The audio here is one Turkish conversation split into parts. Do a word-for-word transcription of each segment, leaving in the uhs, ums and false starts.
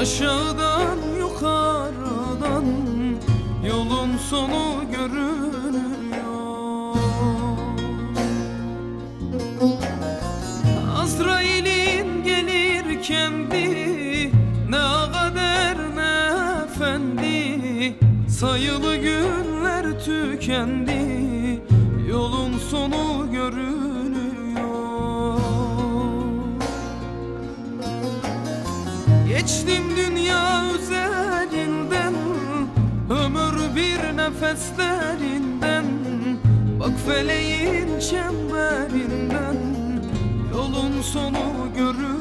Aşağıdan yukarıdan yolun sonu görünüyor. Azrail'in gelir kendi, ne kader ne efendi. Sayılı günler tükendi, yolun sonu görünüyor. Geçtim dünya üzerinden, ömür bir nefeslerinden. Bak feleğin çemberinden, yolun sonu görünüyor.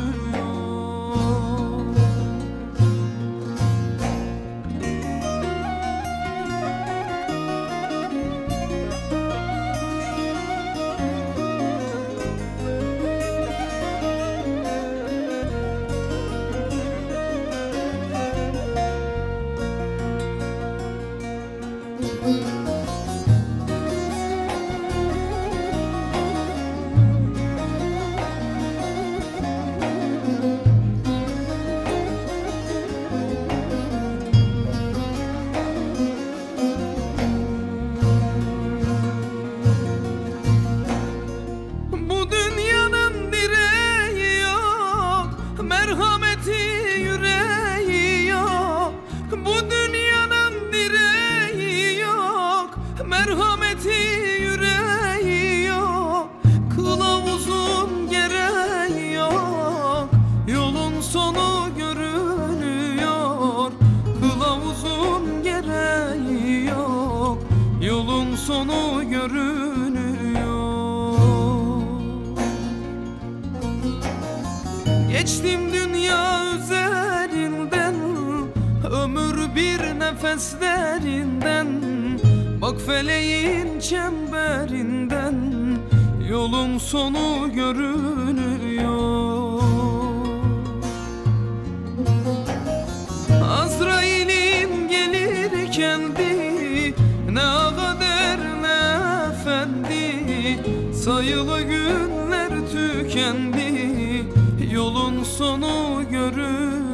Merhameti yüreği yok, bu dünyanın direği yok. Merhameti yüreği yok, kılavuzun gereği yok. Yolun sonu görünüyor, kılavuzun gereği yok. Yolun sonu görünüyor. Geçtim dünya üzerinden, ömür bir nefeslerinden. Bak feleğin çemberinden, yolun sonu görünüyor. Azrail'in gelir kendi, ne kader ne efendi. Sayılı günler tükendi, yolun sonu görür.